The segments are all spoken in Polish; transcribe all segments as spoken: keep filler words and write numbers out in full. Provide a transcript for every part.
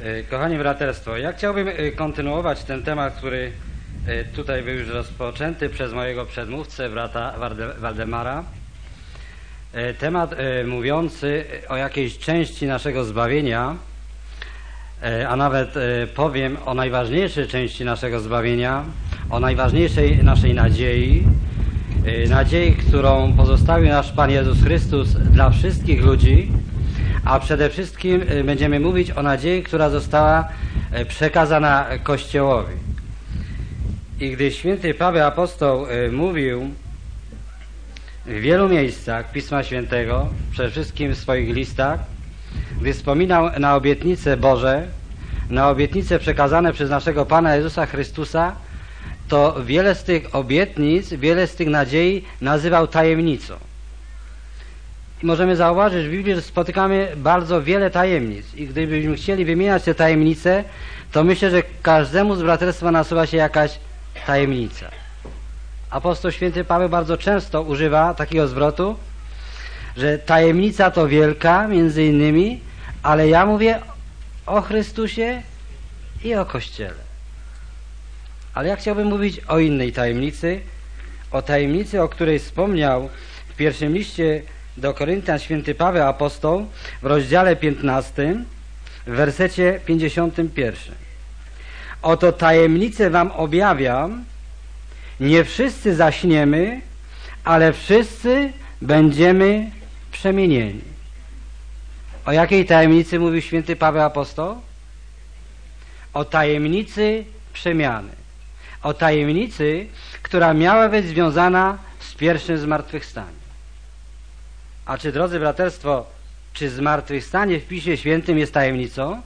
Kochani braterstwo, ja chciałbym kontynuować ten temat, który tutaj był już rozpoczęty przez mojego przedmówcę, brata Waldemara. Temat mówiący o jakiejś części naszego zbawienia, a nawet powiem o najważniejszej części naszego zbawienia, o najważniejszej naszej nadziei, nadziei, którą pozostawił nasz Pan Jezus Chrystus dla wszystkich ludzi, a przede wszystkim będziemy mówić o nadziei, która została przekazana Kościołowi. I gdy święty Paweł Apostoł mówił w wielu miejscach Pisma Świętego, przede wszystkim w swoich listach, gdy wspominał na obietnice Boże, na obietnice przekazane przez naszego Pana Jezusa Chrystusa, to wiele z tych obietnic, wiele z tych nadziei nazywał tajemnicą. I możemy zauważyć w Biblii, że spotykamy bardzo wiele tajemnic. I gdybyśmy chcieli wymieniać te tajemnice, to myślę, że każdemu z braterstwa nasuwa się jakaś tajemnica. Apostoł święty Paweł bardzo często używa takiego zwrotu, że tajemnica to wielka, między innymi, ale ja mówię o Chrystusie i o Kościele. Ale ja chciałbym mówić o innej tajemnicy, o tajemnicy, o której wspomniał w pierwszym liście do Koryntian święty Paweł Apostoł w rozdziale piętnastym, w wersecie pięćdziesiątym pierwszym. Oto tajemnicę wam objawiam, nie wszyscy zaśniemy, ale wszyscy będziemy przemienieni. O jakiej tajemnicy mówił święty Paweł Apostoł? O tajemnicy przemiany. O tajemnicy, która miała być związana z pierwszym zmartwychwstaniem. A czy, drodzy braterstwo, czy zmartwychwstanie w Piśmie Świętym jest tajemnicą?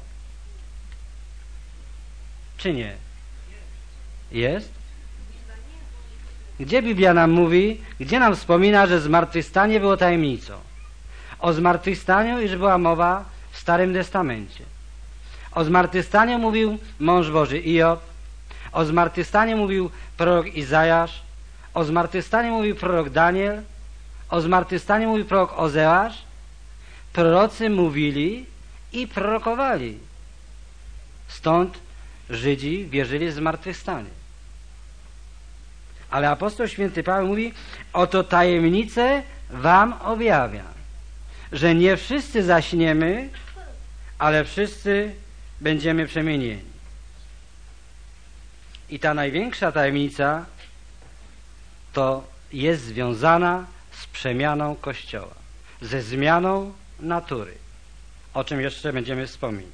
Czy nie? Jest? Gdzie Biblia nam mówi, gdzie nam wspomina, że zmartwychwstanie było tajemnicą? O zmartwychwstaniu już była mowa w Starym Testamencie. O zmartwychwstaniu mówił mąż Boży Iob, o zmartwychwstaniu mówił prorok Izajasz, o zmartwychwstaniu mówił prorok Daniel, o zmartwychwstaniu mówił prorok Ozeasz. Prorocy mówili i prorokowali. Stąd Żydzi wierzyli w zmartwychwstanie. Ale apostoł święty Paweł mówi, oto tajemnicę wam objawiam, że nie wszyscy zaśniemy, ale wszyscy będziemy przemienieni. I ta największa tajemnica to jest związana z przemianą Kościoła, ze zmianą natury, o czym jeszcze będziemy wspominać.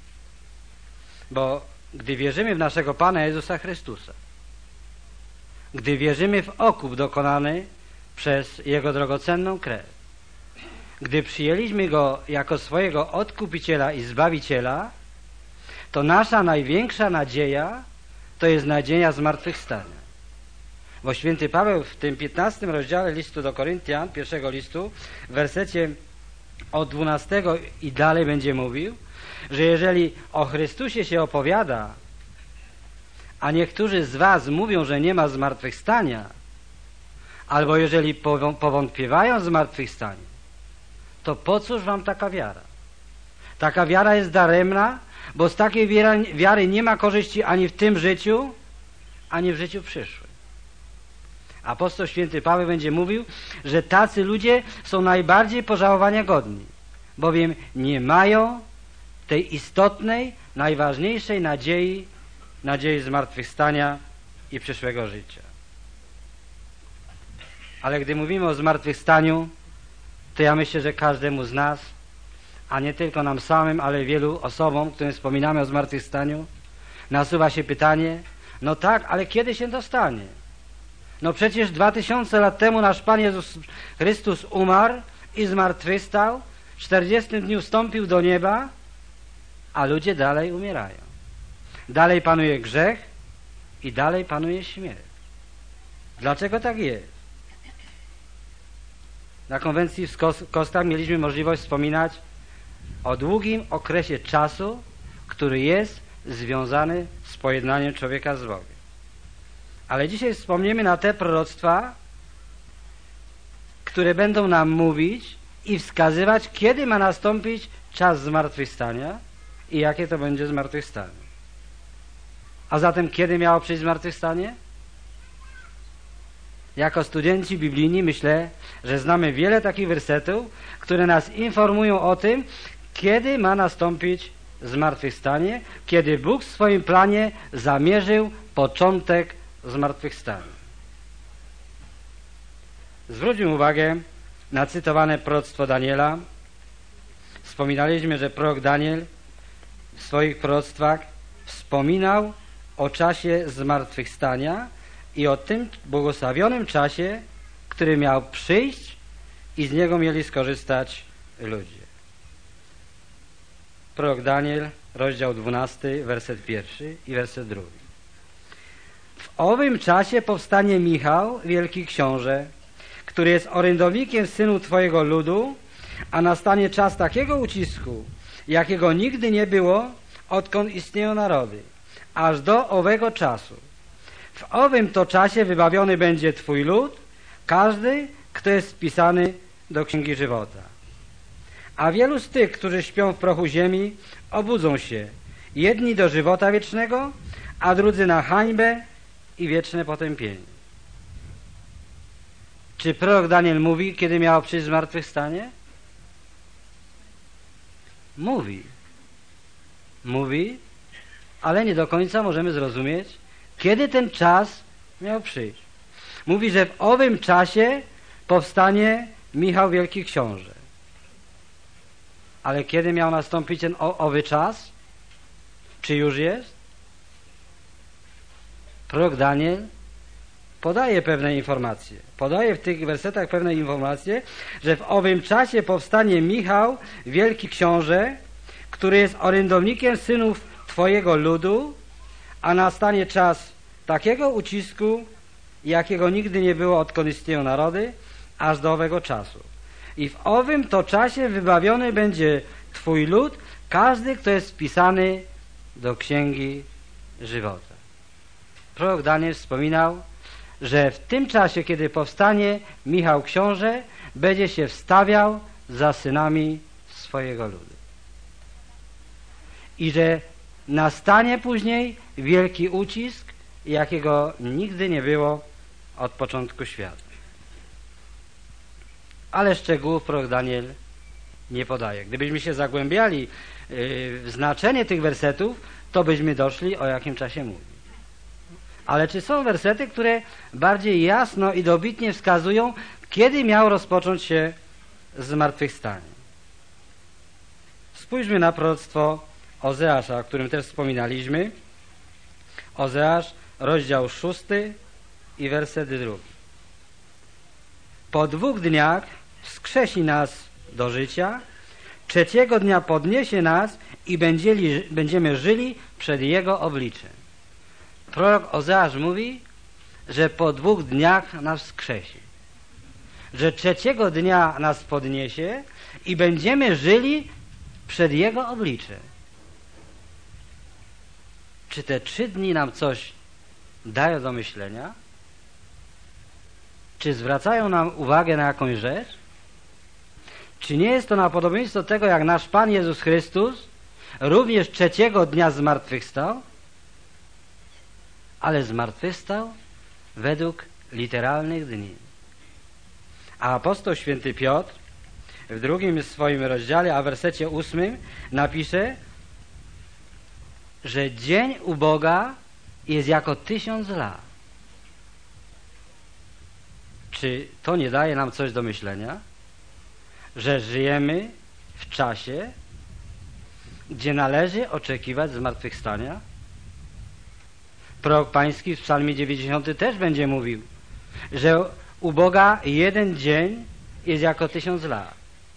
Bo gdy wierzymy w naszego Pana Jezusa Chrystusa, gdy wierzymy w okup dokonany przez Jego drogocenną krew, gdy przyjęliśmy Go jako swojego Odkupiciela i Zbawiciela, to nasza największa nadzieja to jest nadzieja zmartwychwstania. Bo święty Paweł w tym piętnastym rozdziale listu do Koryntian, pierwszego listu, w wersecie od dwunastego i dalej będzie mówił, że jeżeli o Chrystusie się opowiada, a niektórzy z was mówią, że nie ma zmartwychwstania, albo jeżeli powątpiewają w zmartwychwstaniu, to po cóż wam taka wiara? Taka wiara jest daremna, bo z takiej wiary nie ma korzyści ani w tym życiu, ani w życiu przyszłym. Apostoł święty Paweł będzie mówił, że tacy ludzie są najbardziej pożałowania godni, bowiem nie mają tej istotnej, najważniejszej nadziei, nadziei zmartwychwstania i przyszłego życia. Ale gdy mówimy o zmartwychwstaniu, to ja myślę, że każdemu z nas, a nie tylko nam samym, ale wielu osobom, którym wspominamy o zmartwychwstaniu, nasuwa się pytanie, no tak, ale kiedy się to stanie? No przecież dwa tysiące lat temu nasz Pan Jezus Chrystus umarł i zmartwychwstał, w czterdziestym dniu wstąpił do nieba, a ludzie dalej umierają. Dalej panuje grzech i dalej panuje śmierć. Dlaczego tak jest? Na konwencji w Kostach mieliśmy możliwość wspominać o długim okresie czasu, który jest związany z pojednaniem człowieka z Bogiem. Ale dzisiaj wspomniemy na te proroctwa, które będą nam mówić i wskazywać, kiedy ma nastąpić czas zmartwychwstania i jakie to będzie zmartwychwstanie. A zatem kiedy miało przyjść zmartwychwstanie? Jako studenci biblijni myślę, że znamy wiele takich wersetów, które nas informują o tym, kiedy ma nastąpić zmartwychwstanie, kiedy Bóg w swoim planie zamierzył początek zmartwychwstania. Zwróćmy uwagę na cytowane proroctwo Daniela. Wspominaliśmy, że prorok Daniel w swoich proroctwach wspominał o czasie zmartwychwstania i o tym błogosławionym czasie, który miał przyjść i z niego mieli skorzystać ludzie. Prorok Daniel, rozdział dwunasty, werset pierwszy i werset drugi. W owym czasie powstanie Michał, wielki książę, który jest orędownikiem synu Twojego ludu, a nastanie czas takiego ucisku, jakiego nigdy nie było, odkąd istnieją narody, aż do owego czasu. W owym to czasie wybawiony będzie Twój lud, każdy, kto jest wpisany do Księgi Żywota. A wielu z tych, którzy śpią w prochu ziemi, obudzą się, jedni do żywota wiecznego, a drudzy na hańbę i wieczne potępienie. Czy prorok Daniel mówi, kiedy miało przyjść zmartwychwstanie? Mówi. Mówi, ale nie do końca możemy zrozumieć, kiedy ten czas miał przyjść. Mówi, że w owym czasie powstanie Michał, wielki książę. Ale kiedy miał nastąpić ten owy czas? Czy już jest? Prorok Daniel podaje pewne informacje. Podaje w tych wersetach pewne informacje, że w owym czasie powstanie Michał, wielki książę, który jest orędownikiem synów Twojego ludu, a nastanie czas takiego ucisku, jakiego nigdy nie było, odkąd istnieją narody, aż do owego czasu. I w owym to czasie wybawiony będzie Twój lud, każdy, kto jest wpisany do Księgi Żywota. Prorok Daniel wspominał, że w tym czasie, kiedy powstanie Michał książę, będzie się wstawiał za synami swojego ludu. I że nastanie później wielki ucisk, jakiego nigdy nie było od początku świata. Ale szczegółów prorok Daniel nie podaje. Gdybyśmy się zagłębiali w znaczenie tych wersetów, to byśmy doszli, o jakim czasie mówi. Ale czy są wersety, które bardziej jasno i dobitnie wskazują, kiedy miał rozpocząć się zmartwychwstanie? Spójrzmy na proroctwo Ozeasza, o którym też wspominaliśmy. Ozeasz, rozdział szósty i werset drugi. Po dwóch dniach wskrzesi nas do życia, trzeciego dnia podniesie nas i będzieli, będziemy żyli przed Jego obliczem. Prorok Ozeasz mówi, że po dwóch dniach nas wskrzesi, że trzeciego dnia nas podniesie i będziemy żyli przed Jego obliczem. Czy te trzy dni nam coś dają do myślenia? Czy zwracają nam uwagę na jakąś rzecz? Czy nie jest to na podobieństwo tego, jak nasz Pan Jezus Chrystus również trzeciego dnia zmartwychwstał, ale zmartwychwstał według literalnych dni. A apostoł święty Piotr w drugim swoim rozdziale, a w wersecie ósmym napisze, że dzień u Boga jest jako tysiąc lat. Czy to nie daje nam coś do myślenia? Że żyjemy w czasie, gdzie należy oczekiwać zmartwychwstania? Prorok Pański w psalmie dziewięćdziesiątym też będzie mówił, że u Boga jeden dzień jest jako tysiąc lat.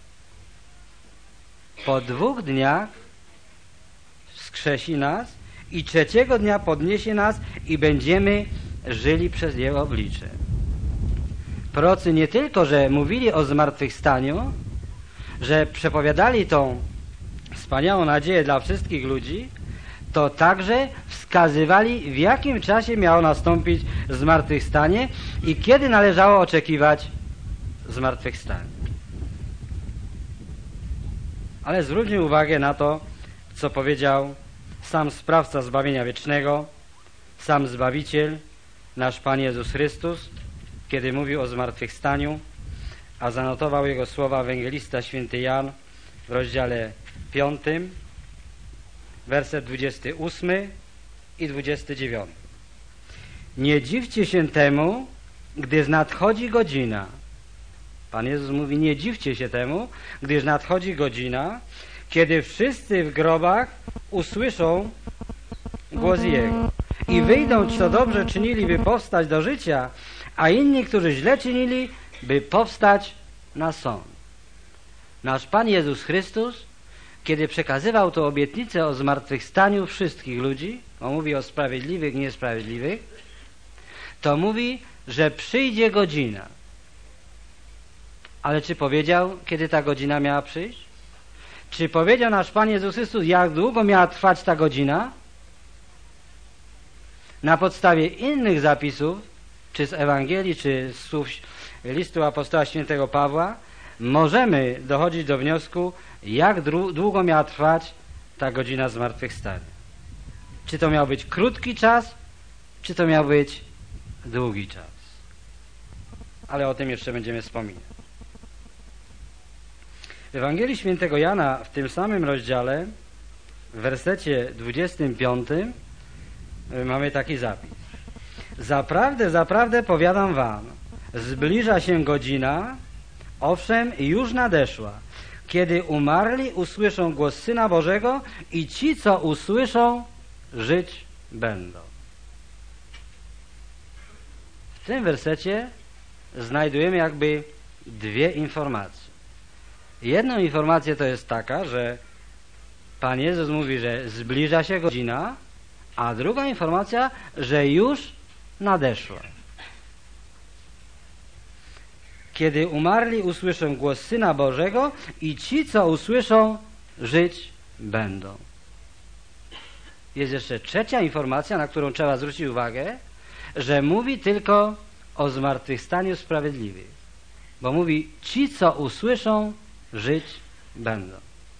Po dwóch dniach wskrzesi nas i trzeciego dnia podniesie nas i będziemy żyli przez Jego oblicze. Prorocy nie tylko, że mówili o zmartwychwstaniu, że przepowiadali tą wspaniałą nadzieję dla wszystkich ludzi, to także wskazywali, w jakim czasie miało nastąpić zmartwychwstanie i kiedy należało oczekiwać zmartwychwstania. Ale zwróćmy uwagę na to, co powiedział sam sprawca zbawienia wiecznego, sam Zbawiciel, nasz Pan Jezus Chrystus, kiedy mówił o zmartwychwstaniu, a zanotował jego słowa ewangelista święty Jan w rozdziale piątym, werset dwudziesty ósmy i dwudziesty dziewiąty. Nie dziwcie się temu, gdyż nadchodzi godzina. Pan Jezus mówi, nie dziwcie się temu, gdyż nadchodzi godzina, kiedy wszyscy w grobach usłyszą głos Jego i wyjdą, co dobrze czynili, by powstać do życia, a inni, którzy źle czynili, by powstać na sąd. Nasz Pan Jezus Chrystus, kiedy przekazywał tę obietnicę o zmartwychwstaniu wszystkich ludzi, on mówi o sprawiedliwych i niesprawiedliwych, to mówi, że przyjdzie godzina. Ale czy powiedział, kiedy ta godzina miała przyjść? Czy powiedział nasz Pan Jezus Chrystus, jak długo miała trwać ta godzina? Na podstawie innych zapisów, czy z Ewangelii, czy z słów listu apostoła świętego Pawła, możemy dochodzić do wniosku, jak długo miała trwać ta godzina zmartwychwstania. Czy to miał być krótki czas, czy to miał być długi czas. Ale o tym jeszcze będziemy wspominać. W Ewangelii świętego Jana w tym samym rozdziale, w wersecie dwudziestym piątym mamy taki zapis. Zaprawdę, zaprawdę powiadam wam, zbliża się godzina, owszem już nadeszła, kiedy umarli usłyszą głos Syna Bożego i ci, co usłyszą, żyć będą. W tym wersecie znajdujemy jakby dwie informacje. Jedną informację to jest taka, że Pan Jezus mówi, że zbliża się godzina, a druga informacja, że już nadeszła. Kiedy umarli usłyszą głos Syna Bożego i ci, co usłyszą, żyć będą. Jest jeszcze trzecia informacja, na którą trzeba zwrócić uwagę, że mówi tylko o zmartwychwstaniu sprawiedliwych. Bo mówi, ci, co usłyszą, żyć będą.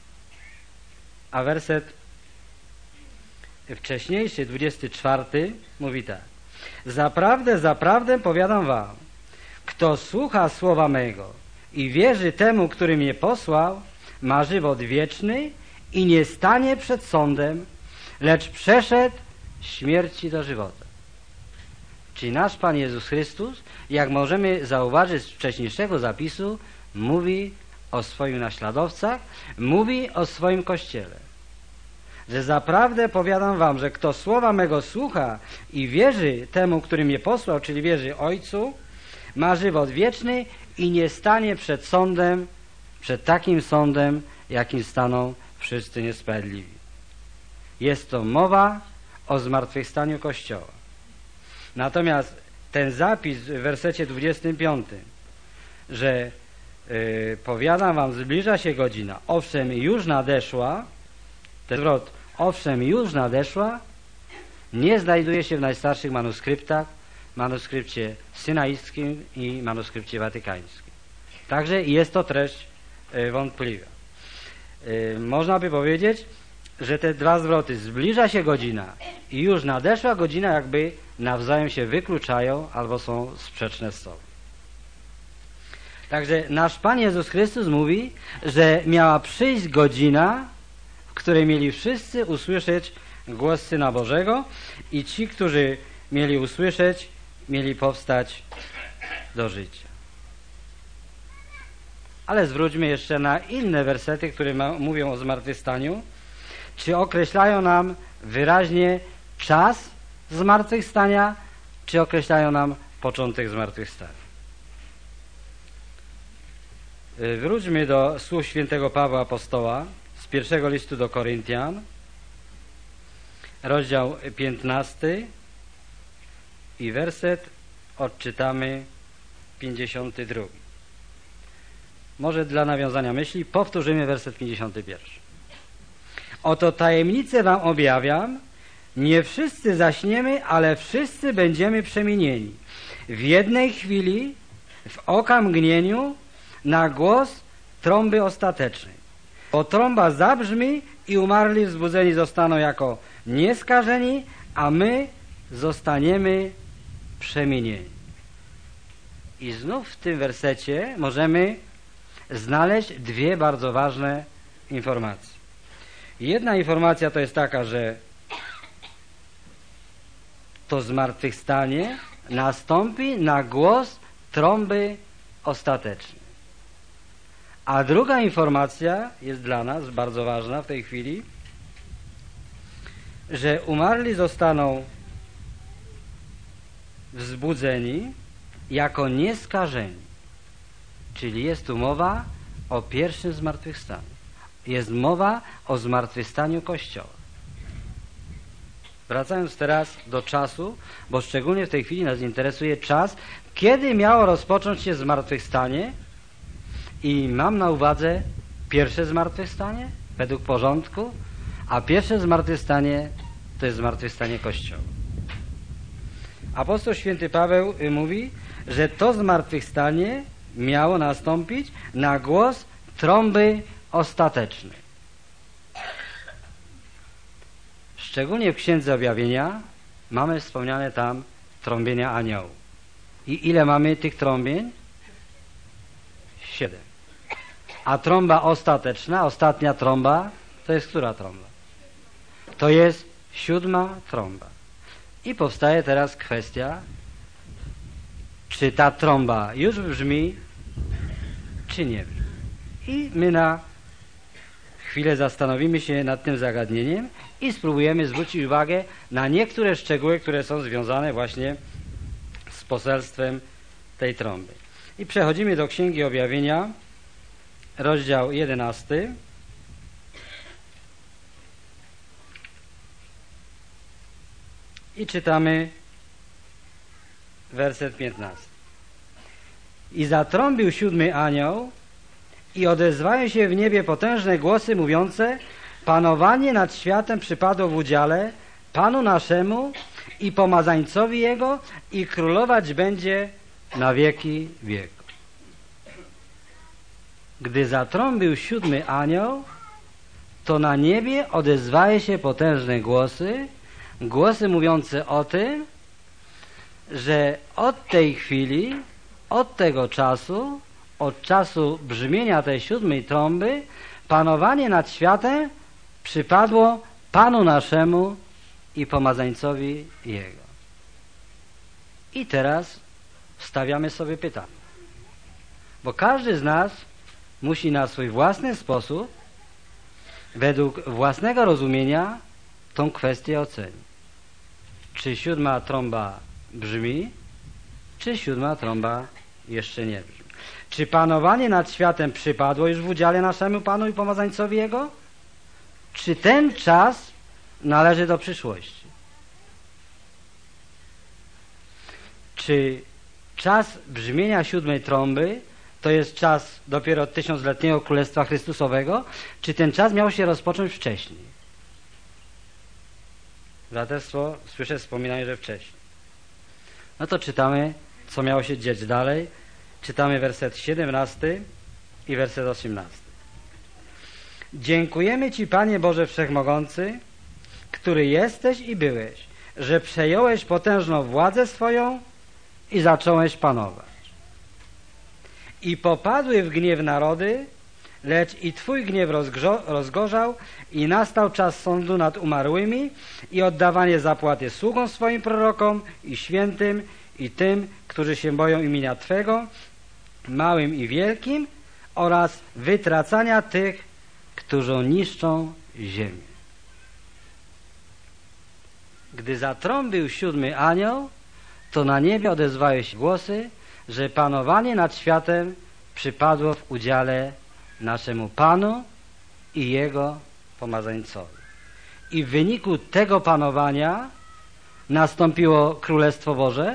A werset wcześniejszy, dwudziesty czwarty, mówi tak. Zaprawdę, zaprawdę powiadam wam, kto słucha słowa mego i wierzy temu, który mnie posłał, ma żywot wieczny i nie stanie przed sądem, lecz przeszedł z śmierci do żywota. Czyli nasz Pan Jezus Chrystus, jak możemy zauważyć z wcześniejszego zapisu, mówi o swoich naśladowcach, mówi o swoim Kościele. Że zaprawdę powiadam wam, że kto słowa mego słucha i wierzy temu, który mnie posłał, czyli wierzy Ojcu, ma żywot wieczny i nie stanie przed sądem, przed takim sądem, jakim staną wszyscy niesprawiedliwi. Jest to mowa o zmartwychwstaniu Kościoła. Natomiast ten zapis w wersecie dwudziestym piątym, że yy, powiadam wam, zbliża się godzina, owszem już nadeszła, ten zwrot owszem już nadeszła, nie znajduje się w najstarszych manuskryptach, manuskrypcie synaickim i manuskrypcie watykańskim. Także jest to treść yy, wątpliwa. Yy, można by powiedzieć, że te dwa zwroty, zbliża się godzina i już nadeszła godzina, jakby nawzajem się wykluczają albo są sprzeczne z sobą. Także nasz Pan Jezus Chrystus mówi, że miała przyjść godzina, w której mieli wszyscy usłyszeć głos Syna Bożego i ci, którzy mieli usłyszeć, mieli powstać do życia. Ale zwróćmy jeszcze na inne wersety, które ma, mówią o zmartwychwstaniu. Czy określają nam wyraźnie czas zmartwychwstania, czy określają nam początek zmartwychwstania? Wróćmy do słów świętego Pawła Apostoła z pierwszego listu do Koryntian, rozdział piętnasty i werset odczytamy pięćdziesiąty drugi. Może dla nawiązania myśli powtórzymy werset pięćdziesiąty pierwszy. Oto tajemnicę wam objawiam, nie wszyscy zaśniemy, ale wszyscy będziemy przemienieni. W jednej chwili, w okamgnieniu, na głos trąby ostatecznej. Bo trąba zabrzmi i umarli wzbudzeni zostaną jako nieskażeni, a my zostaniemy przemienieni. I znów w tym wersecie możemy znaleźć dwie bardzo ważne informacje. Jedna informacja to jest taka, że to zmartwychwstanie nastąpi na głos trąby ostatecznej. A druga informacja jest dla nas bardzo ważna w tej chwili, że umarli zostaną wzbudzeni jako nieskażeni. Czyli jest tu mowa o pierwszym zmartwychwstaniu. Jest mowa o zmartwychwstaniu Kościoła. Wracając teraz do czasu, bo szczególnie w tej chwili nas interesuje czas, kiedy miało rozpocząć się zmartwychwstanie, i mam na uwadze pierwsze zmartwychwstanie według porządku, a pierwsze zmartwychwstanie to jest zmartwychwstanie Kościoła. Apostoł święty Paweł mówi, że to zmartwychwstanie miało nastąpić na głos trąby ostatecznej. Szczególnie w Księdze Objawienia mamy wspomniane tam trąbienia aniołów. I ile mamy tych trąbień? Siedem. A trąba ostateczna, ostatnia trąba, to jest która trąba? To jest siódma trąba. I powstaje teraz kwestia, czy ta trąba już brzmi, czy nie brzmi. I my na chwilę zastanowimy się nad tym zagadnieniem i spróbujemy zwrócić uwagę na niektóre szczegóły, które są związane właśnie z poselstwem tej trąby. I przechodzimy do Księgi Objawienia, rozdział jedenasty. I czytamy werset piętnasty. I zatrąbił siódmy anioł i odezwały się w niebie potężne głosy mówiące: panowanie nad światem przypadło w udziale Panu naszemu i pomazańcowi Jego i królować będzie na wieki wieków. Gdy zatrąbił siódmy anioł, to na niebie odezwały się potężne głosy, głosy mówiące o tym, że od tej chwili, od tego czasu, od czasu brzmienia tej siódmej trąby, panowanie nad światem przypadło Panu naszemu i pomazańcowi Jego. I teraz stawiamy sobie pytanie, bo każdy z nas musi na swój własny sposób, według własnego rozumienia, tą kwestię ocenić. Czy siódma trąba brzmi, czy siódma trąba jeszcze nie brzmi. Czy panowanie nad światem przypadło już w udziale naszemu Panu i pomazańcowi Jego? Czy ten czas należy do przyszłości? Czy czas brzmienia siódmej trąby to jest czas dopiero tysiącletniego Królestwa Chrystusowego, czy ten czas miał się rozpocząć wcześniej? Braterstwo, słyszę wspominanie, że wcześniej. No to czytamy, co miało się dziać dalej. Czytamy werset siedemnasty i werset osiemnasty. Dziękujemy Ci, Panie Boże Wszechmogący, który jesteś i byłeś, że przejąłeś potężną władzę swoją i zacząłeś panować. I popadły w gniew narody, lecz i Twój gniew rozgorzał i nastał czas sądu nad umarłymi i oddawanie zapłaty sługom swoim prorokom i świętym i tym, którzy się boją imienia Twego, małym i wielkim, oraz wytracania tych, którzy niszczą ziemię. Gdy zatrąbił siódmy anioł, to na niebie odezwały się głosy, że panowanie nad światem przypadło w udziale naszemu Panu i Jego pomazańcowi. I w wyniku tego panowania nastąpiło Królestwo Boże.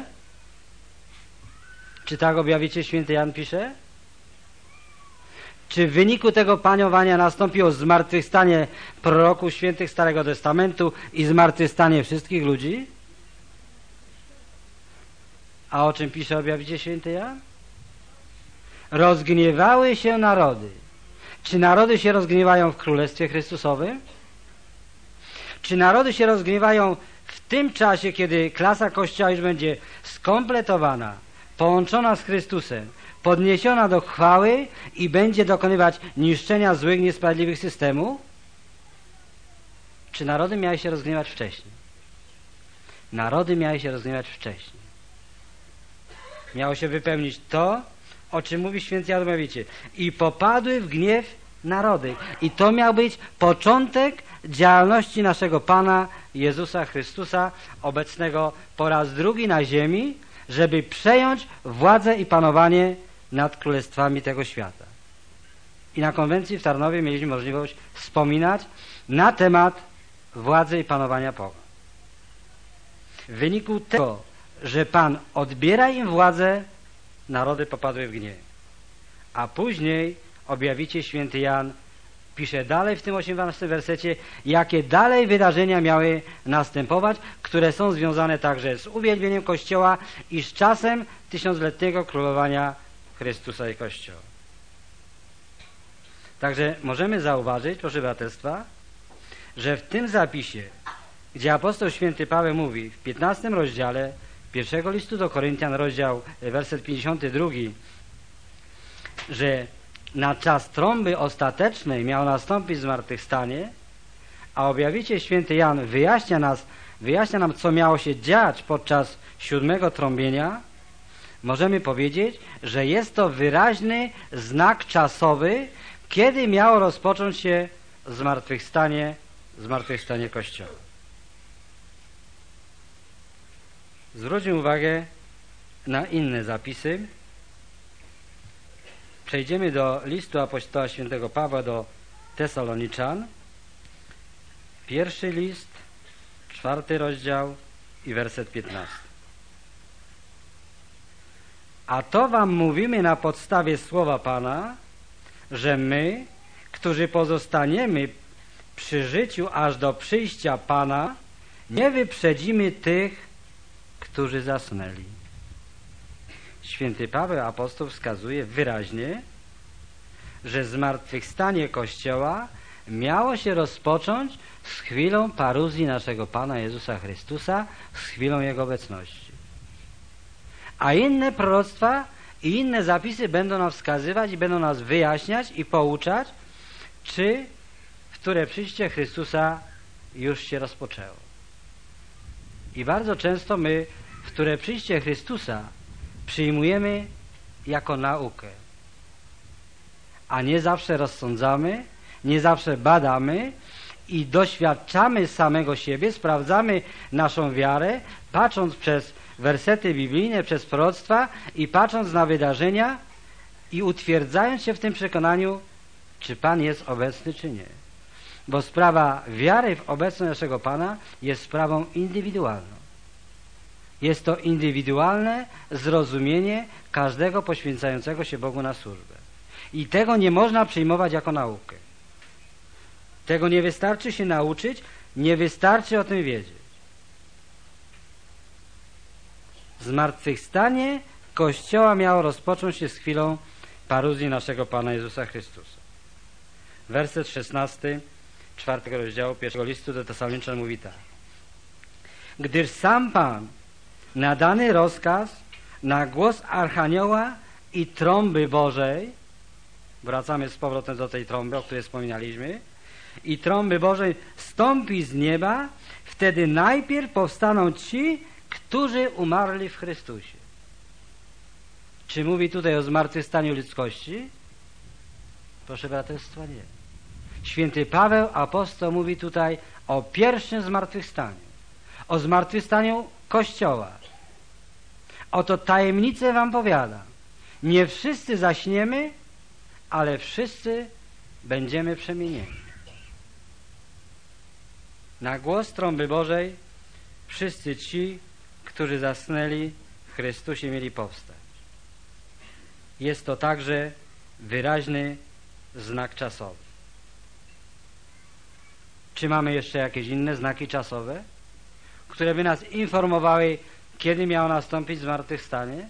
Czy tak objawicie święty Jan pisze? Czy w wyniku tego panowania nastąpiło zmartwychwstanie proroków świętych Starego Testamentu i zmartwychwstanie wszystkich ludzi? A o czym pisze objawicie święty Jan? Rozgniewały się narody. Czy narody się rozgniewają w Królestwie Chrystusowym? Czy narody się rozgniewają w tym czasie, kiedy klasa Kościoła już będzie skompletowana, połączona z Chrystusem, podniesiona do chwały i będzie dokonywać niszczenia złych, niesprawiedliwych systemów? Czy narody miały się rozgniewać wcześniej? Narody miały się rozgniewać wcześniej. Miało się wypełnić to, o czym mówi święty Jan Chrzciciel. I popadły w gniew narody. I to miał być początek działalności naszego Pana Jezusa Chrystusa, obecnego po raz drugi na ziemi, żeby przejąć władzę i panowanie nad królestwami tego świata. I na konwencji w Tarnowie mieliśmy możliwość wspominać na temat władzy i panowania pogan. W wyniku tego, że Pan odbiera im władzę, narody popadły w gniew. A później objawicie święty Jan pisze dalej w tym osiemnastym wersecie, jakie dalej wydarzenia miały następować, które są związane także z uwielbieniem Kościoła i z czasem tysiącletniego królowania Chrystusa i Kościoła. Także możemy zauważyć, proszę braterstwa, że w tym zapisie, gdzie apostoł święty Paweł mówi w piętnastym rozdziale pierwszego listu do Koryntian, rozdział, werset pięćdziesiąty drugi, że na czas trąby ostatecznej miało nastąpić zmartwychwstanie, a objawicie święty Jan wyjaśnia nas, wyjaśnia nam, co miało się dziać podczas siódmego trąbienia, możemy powiedzieć, że jest to wyraźny znak czasowy, kiedy miało rozpocząć się zmartwychwstanie, zmartwychwstanie Kościoła. Zwróćmy uwagę na inne zapisy. Przejdziemy do listu apostoła świętego Pawła do Tesaloniczan. Pierwszy list, czwarty rozdział i werset piętnasty. A to wam mówimy na podstawie słowa Pana, że my, którzy pozostaniemy przy życiu aż do przyjścia Pana, nie wyprzedzimy tych, którzy zasnęli. Święty Paweł apostoł wskazuje wyraźnie, że zmartwychwstanie Kościoła miało się rozpocząć z chwilą paruzji naszego Pana Jezusa Chrystusa, z chwilą Jego obecności. A inne proroctwa i inne zapisy będą nam wskazywać i będą nas wyjaśniać i pouczać, czy w które przyjście Chrystusa już się rozpoczęło. I bardzo często my w które przyjście Chrystusa przyjmujemy jako naukę, a nie zawsze rozsądzamy, nie zawsze badamy i doświadczamy samego siebie, sprawdzamy naszą wiarę, patrząc przez wersety biblijne, przez proroctwa i patrząc na wydarzenia i utwierdzając się w tym przekonaniu, czy Pan jest obecny, czy nie. Bo sprawa wiary w obecność naszego Pana jest sprawą indywidualną. Jest to indywidualne zrozumienie każdego poświęcającego się Bogu na służbę. I tego nie można przyjmować jako naukę. Tego nie wystarczy się nauczyć, nie wystarczy o tym wiedzieć. Zmartwychwstanie Kościoła miało rozpocząć się z chwilą paruzji naszego Pana Jezusa Chrystusa. Werset szesnasty, czwartego rozdziału pierwszego listu do Tesaloniczan mówi tak. Gdyż sam Pan na dany rozkaz, na głos Archanioła i trąby Bożej, wracamy z powrotem do tej trąby, o której wspominaliśmy, i trąby Bożej stąpi z nieba, wtedy najpierw powstaną ci, którzy umarli w Chrystusie. Czy mówi tutaj o zmartwychwstaniu ludzkości? Proszę braterstwa, nie. Święty Paweł, apostoł, mówi tutaj o pierwszym zmartwychwstaniu, o zmartwychwstaniu Kościoła. Oto tajemnicę wam powiadam. Nie wszyscy zaśniemy, ale wszyscy będziemy przemienieni. Na głos trąby Bożej wszyscy ci, którzy zasnęli w Chrystusie, mieli powstać. Jest to także wyraźny znak czasowy. Czy mamy jeszcze jakieś inne znaki czasowe, które by nas informowały, kiedy miało nastąpić zmartwychwstanie?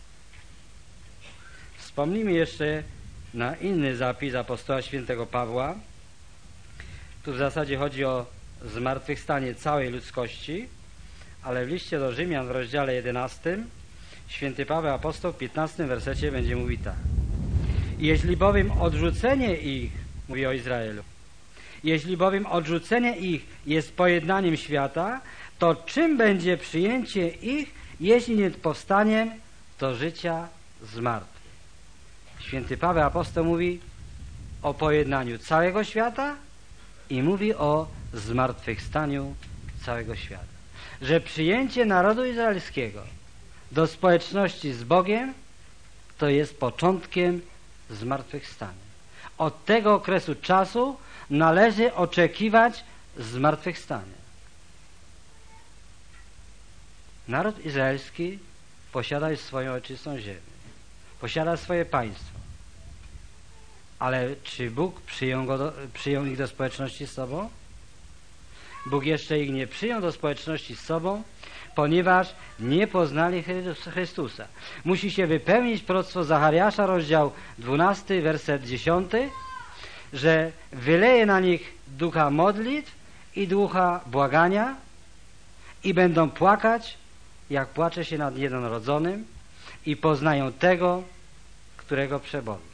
Wspomnijmy jeszcze na inny zapis apostoła świętego Pawła. Tu w zasadzie chodzi o zmartwychwstanie całej ludzkości, ale w liście do Rzymian w rozdziale jedenastym święty Paweł apostoł w piętnastym wersecie będzie mówić tak: jeśli bowiem odrzucenie ich, mówi o Izraelu, jeśli bowiem odrzucenie ich jest pojednaniem świata, to czym będzie przyjęcie ich, jeśli nie powstaniem do życia z martwych? Święty Paweł apostoł mówi o pojednaniu całego świata i mówi o zmartwychwstaniu całego świata. Że przyjęcie narodu izraelskiego do społeczności z Bogiem to jest początkiem zmartwychwstania. Od tego okresu czasu należy oczekiwać zmartwychwstania. Naród izraelski posiada już swoją ojczystą ziemię, posiada swoje państwo. Ale czy Bóg przyjął, go do, przyjął ich do społeczności z sobą? Bóg jeszcze ich nie przyjął do społeczności z sobą, ponieważ nie poznali Chrystusa. Musi się wypełnić proroctwo Zachariasza, rozdział dwunasty, werset dziesiąty, że wyleje na nich ducha modlitw i ducha błagania i będą płakać, jak płacze się nad jednorodzonym, i poznają tego, którego przebodli.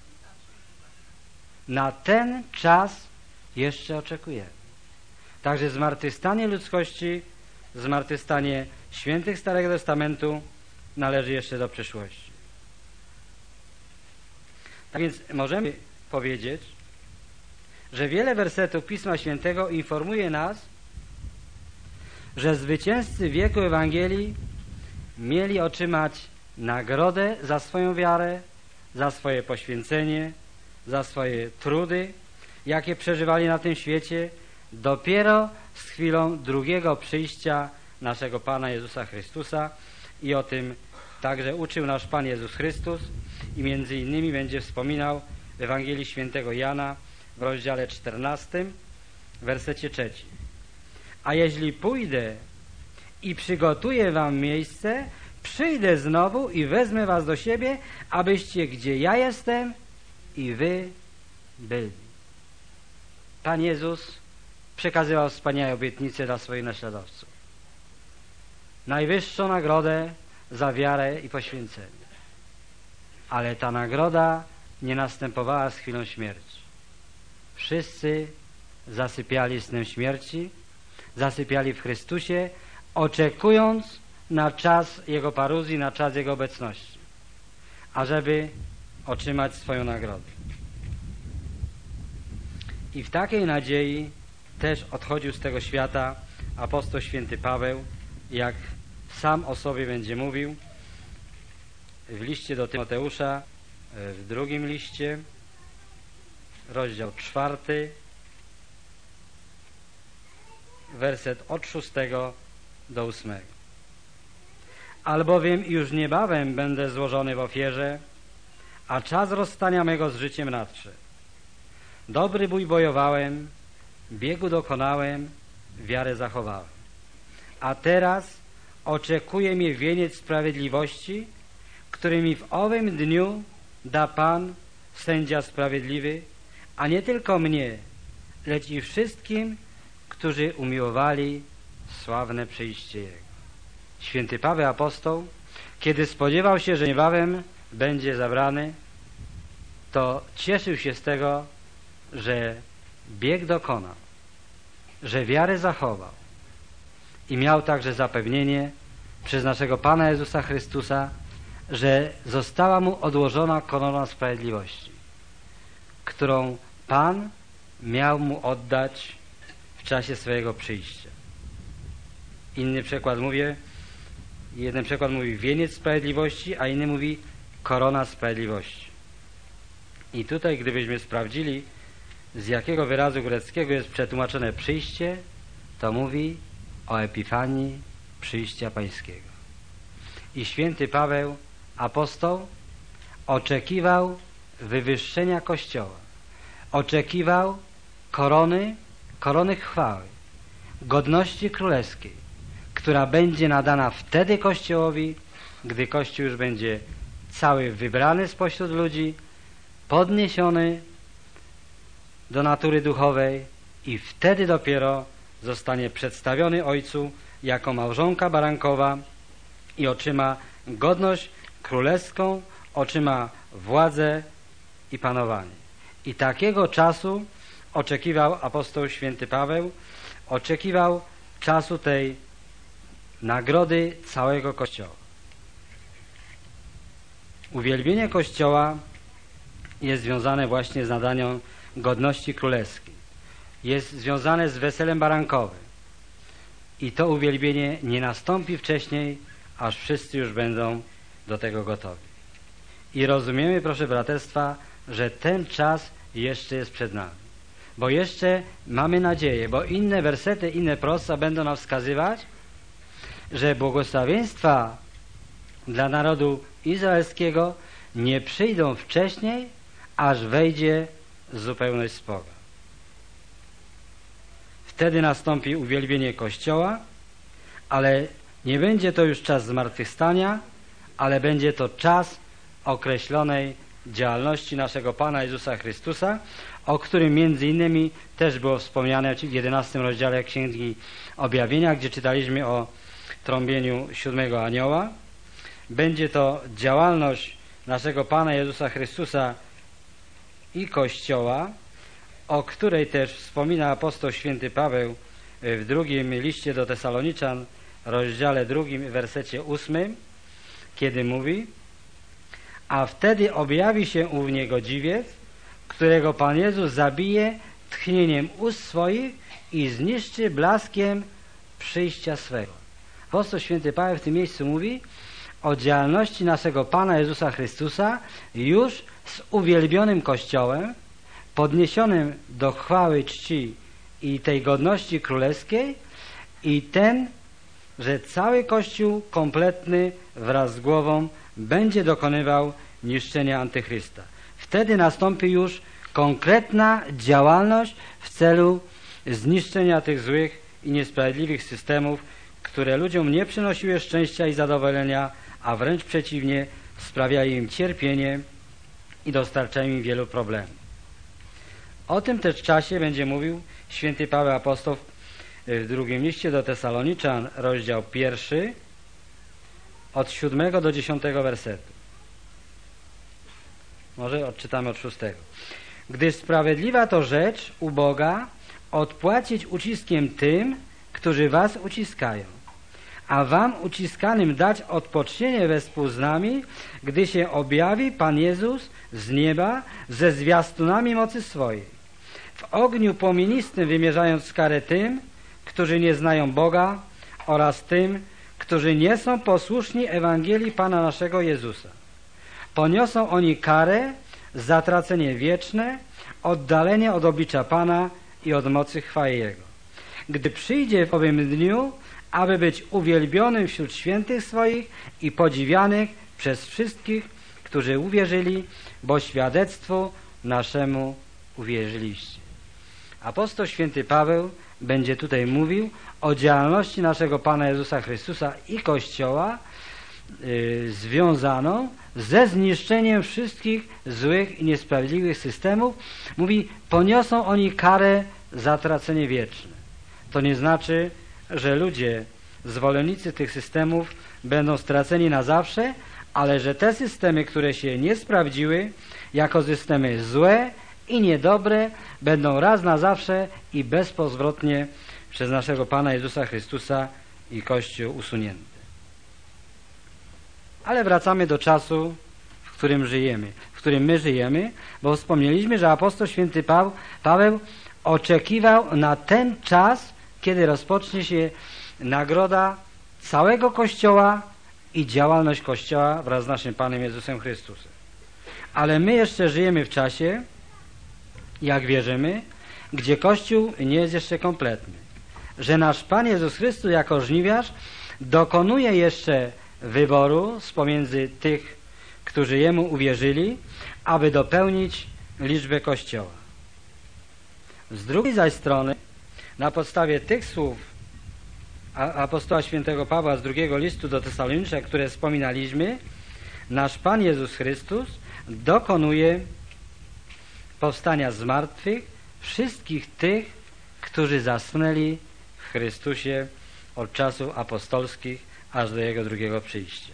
Na ten czas jeszcze oczekujemy. Także zmartwychwstanie ludzkości, zmartwychwstanie świętych Starego Testamentu należy jeszcze do przyszłości. Tak więc możemy powiedzieć, że wiele wersetów Pisma Świętego informuje nas, że zwycięzcy wieku Ewangelii mieli otrzymać nagrodę za swoją wiarę, za swoje poświęcenie, za swoje trudy, jakie przeżywali na tym świecie, dopiero z chwilą drugiego przyjścia naszego Pana Jezusa Chrystusa. I o tym także uczył nasz Pan Jezus Chrystus i między innymi będzie wspominał w Ewangelii Świętego Jana w rozdziale czternastym, w wersecie trzecim. A jeśli pójdę i przygotuję wam miejsce, przyjdę znowu i wezmę was do siebie, abyście gdzie ja jestem i wy byli. Pan Jezus przekazywał wspaniałe obietnice dla swoich naśladowców. Najwyższą nagrodę za wiarę i poświęcenie. Ale ta nagroda nie następowała z chwilą śmierci. Wszyscy zasypiali snem śmierci, zasypiali w Chrystusie, oczekując na czas Jego paruzji, na czas Jego obecności, ażeby otrzymać swoją nagrodę. I w takiej nadziei też odchodził z tego świata apostoł święty Paweł, jak sam o sobie będzie mówił w liście do Tymoteusza, w drugim liście, rozdział czwarty, werset od szóstego do ósmego. Albowiem już niebawem będę złożony w ofierze, a czas rozstania mego z życiem nadszedł. Dobry bój bojowałem, biegu dokonałem, wiarę zachowałem. A teraz oczekuje mnie wieniec sprawiedliwości, który mi w owym dniu da Pan, sędzia sprawiedliwy, a nie tylko mnie, lecz i wszystkim, którzy umiłowali sławne przyjście Jego. Święty Paweł apostoł, kiedy spodziewał się, że niebawem będzie zabrany, to cieszył się z tego, że bieg dokonał, że wiarę zachował i miał także zapewnienie przez naszego Pana Jezusa Chrystusa, że została mu odłożona korona sprawiedliwości, którą Pan miał mu oddać w czasie swojego przyjścia. Inny przykład mówię, jeden przykład mówi wieniec sprawiedliwości, a inny mówi korona sprawiedliwości. I tutaj, gdybyśmy sprawdzili, z jakiego wyrazu greckiego jest przetłumaczone przyjście, to mówi o Epifanii przyjścia Pańskiego. I święty Paweł, apostoł, oczekiwał wywyższenia Kościoła. Oczekiwał korony, korony chwały, godności królewskiej, która będzie nadana wtedy Kościołowi, gdy Kościół już będzie cały wybrany spośród ludzi, podniesiony do natury duchowej i wtedy dopiero zostanie przedstawiony Ojcu jako małżonka barankowa i otrzyma godność królewską, otrzyma władzę i panowanie. I takiego czasu oczekiwał apostoł święty Paweł, oczekiwał czasu tej nagrody całego Kościoła. Uwielbienie Kościoła jest związane właśnie z nadaniem godności królewskiej. Jest związane z weselem barankowym. I to uwielbienie nie nastąpi wcześniej, aż wszyscy już będą do tego gotowi. I rozumiemy, proszę braterstwa, że ten czas jeszcze jest przed nami. Bo jeszcze mamy nadzieję, bo inne wersety, inne proroctwa będą nam wskazywać, że błogosławieństwa dla narodu izraelskiego nie przyjdą wcześniej, aż wejdzie zupełność z Boga. Wtedy nastąpi uwielbienie Kościoła, ale nie będzie to już czas zmartwychwstania, ale będzie to czas określonej działalności naszego Pana Jezusa Chrystusa, o którym między innymi też było wspomniane w jedenastym rozdziale Księgi Objawienia, gdzie czytaliśmy o trąbieniu siódmego anioła. Będzie to działalność naszego Pana Jezusa Chrystusa i Kościoła, o której też wspomina apostoł święty Paweł w drugim liście do Tesaloniczan, rozdziale drugim, wersecie ósmym, kiedy mówi: a wtedy objawi się u niego dziwiec, którego Pan Jezus zabije tchnieniem ust swoich i zniszczy blaskiem przyjścia swego. Apostoł święty Paweł w tym miejscu mówi o działalności naszego Pana Jezusa Chrystusa już z uwielbionym Kościołem, podniesionym do chwały, czci i tej godności królewskiej, i ten, że cały Kościół kompletny wraz z głową będzie dokonywał niszczenia Antychrysta. Wtedy nastąpi już konkretna działalność w celu zniszczenia tych złych i niesprawiedliwych systemów, które ludziom nie przynosiły szczęścia i zadowolenia, a wręcz przeciwnie, sprawiały im cierpienie i dostarczają im wielu problemów. O tym też czasie będzie mówił święty Paweł apostoł w drugim liście do Tesaloniczan, rozdział pierwszy, od siódmego do dziesiątego wersetu. Może odczytamy od szóstego. Gdyż sprawiedliwa to rzecz u Boga odpłacić uciskiem tym, którzy was uciskają, a wam uciskanym dać odpocznienie wespół z nami, gdy się objawi Pan Jezus z nieba ze zwiastunami mocy swojej, w ogniu płomienistym wymierzając karę tym, którzy nie znają Boga, oraz tym, którzy nie są posłuszni Ewangelii Pana naszego Jezusa. Poniosą oni karę, zatracenie wieczne, oddalenie od oblicza Pana i od mocy chwały Jego. Gdy przyjdzie w owym dniu, aby być uwielbionym wśród świętych swoich i podziwianych przez wszystkich, którzy uwierzyli, bo świadectwu naszemu uwierzyliście. Apostoł święty Paweł będzie tutaj mówił o działalności naszego Pana Jezusa Chrystusa i Kościoła yy, związaną ze zniszczeniem wszystkich złych i niesprawiedliwych systemów. Mówi, poniosą oni karę za tracenie wieczne. To nie znaczy, że ludzie, zwolennicy tych systemów będą straceni na zawsze, ale że te systemy, które się nie sprawdziły, jako systemy złe i niedobre, będą raz na zawsze i bezpowrotnie przez naszego Pana Jezusa Chrystusa i Kościół usunięte. Ale wracamy do czasu, w którym żyjemy, w którym my żyjemy, bo wspomnieliśmy, że apostoł święty Paweł, Paweł oczekiwał na ten czas, kiedy rozpocznie się nagroda całego Kościoła i działalność Kościoła wraz z naszym Panem Jezusem Chrystusem. Ale my jeszcze żyjemy w czasie, jak wierzymy, gdzie Kościół nie jest jeszcze kompletny. Że nasz Pan Jezus Chrystus jako żniwiarz dokonuje jeszcze wyboru z pomiędzy tych, którzy Jemu uwierzyli, aby dopełnić liczbę Kościoła. Z drugiej zaś strony, na podstawie tych słów apostoła świętego Pawła z drugiego listu do Tesaloniczan, które wspominaliśmy, nasz Pan Jezus Chrystus dokonuje powstania z martwych wszystkich tych, którzy zasnęli Chrystusie od czasów apostolskich aż do Jego drugiego przyjścia.